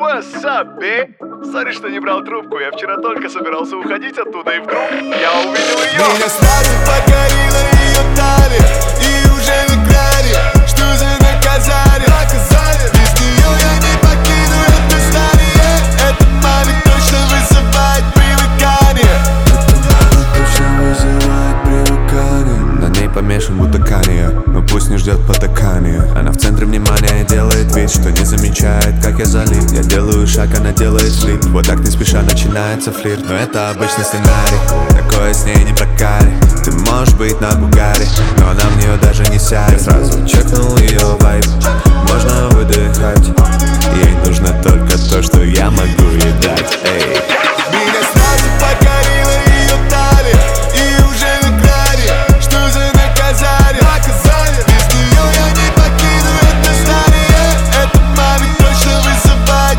What's up, babe? Сори, что не брал трубку. Я вчера только собирался уходить оттуда, и вдруг я увидел ее. Меня сразу покорила ее талия, и уже на грани. Что за наказание? Без нее я не покину это здание. Это маме точно вызывает привыкание. На ней помешан будто Канье, но пусть не ждет потакания. Она в центре внимания и делает вид, что не замечает, как я залит. Я делаю шаг, она делает флип. Вот так не спеша начинается флирт. Но это обычный сценарий, такое с ней не прокали. Ты можешь быть на Бугаре, но она в нее даже не сядет. Сразу чекнул ее вайб, можно выдыхать. Ей нужно только то, что я могу ей дать. Эй. Меня сразу покорила ее талия, и уже на грани. Что за наказание? Без нее я не покину это здание. Это маме точно вызывает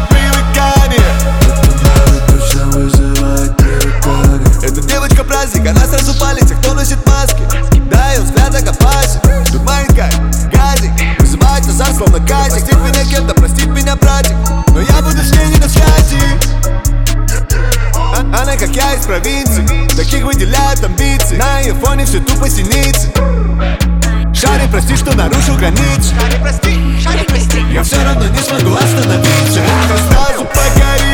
привыкание. Эта девочка праздник, она сразу палит тех, кто носит маски. Да, ее взгляд так опасен, дурманит как газик. Вызывает назад, словно газик. Простит меня кем-то, простит меня братик, но я буду с ней не на связи. Она как я из провинции, таких выделяют амбиции. На ее фоне все тупо синицы. Шарик, прости, что нарушил границы. Я все равно не смогу остановиться. Она сразу покорила